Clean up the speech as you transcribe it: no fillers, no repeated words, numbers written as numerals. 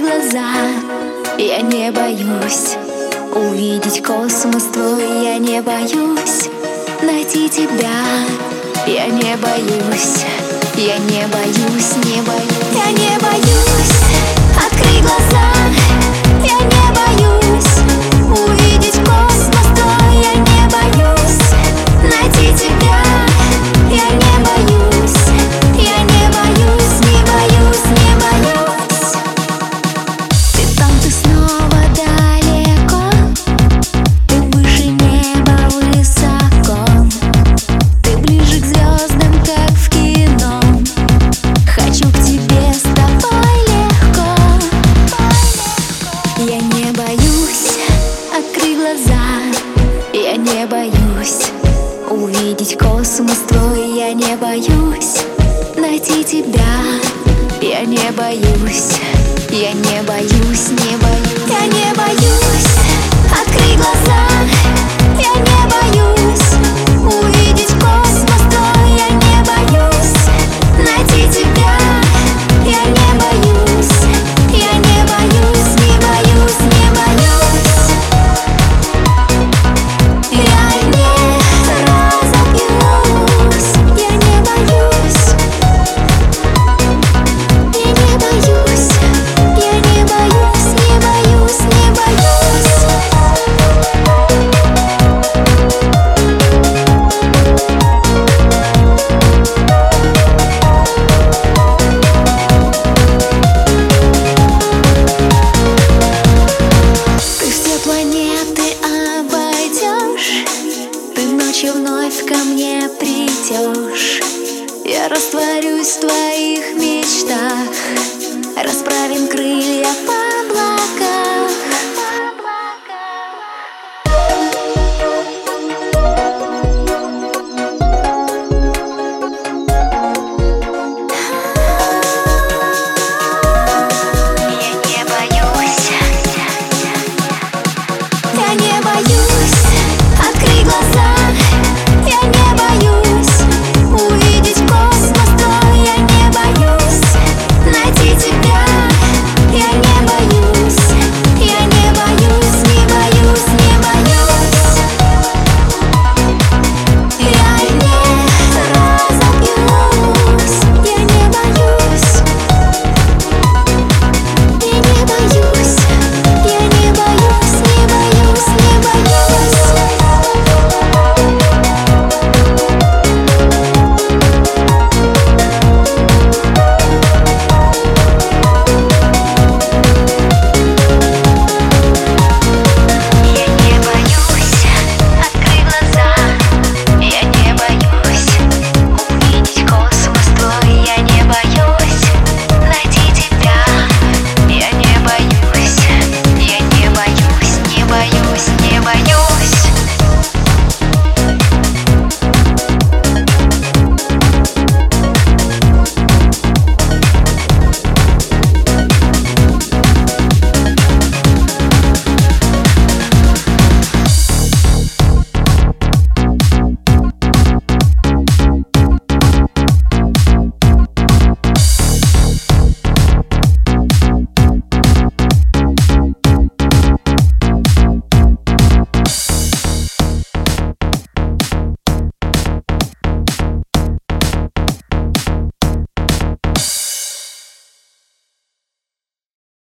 глаза, я не боюсь увидеть космос твой, я не боюсь найти тебя, я не боюсь, я не боюсь, не боюсь, я не боюсь открыть глаза, я не боюсь увидеть космос твой, я не боюсь найти тебя, я не боюсь, я не боюсь, не боюсь, не боюсь. Ты там, ты снова далеко, ты выше неба высоко, ты ближе к звездам, как в кино. Хочу к тебе, с тобой легко. Я не боюсь открыть глаза, я не боюсь увидеть космос твой, я не боюсь найти тебя, я не боюсь, я не боюсь, не боюсь, я не боюсь открыть глаза, я не боюсь увидеть космос твой, я не боюсь найти тебя, я не боюсь, я не боюсь, не боюсь, не боюсь. Я не разобьюсь, я не боюсь, я не боюсь, я не боюсь, не боюсь, не боюсь. Ты все планеты обойдешь, ты ночью вновь ко мне придешь. Я растворюсь в твоих мечтах, расправим крылья.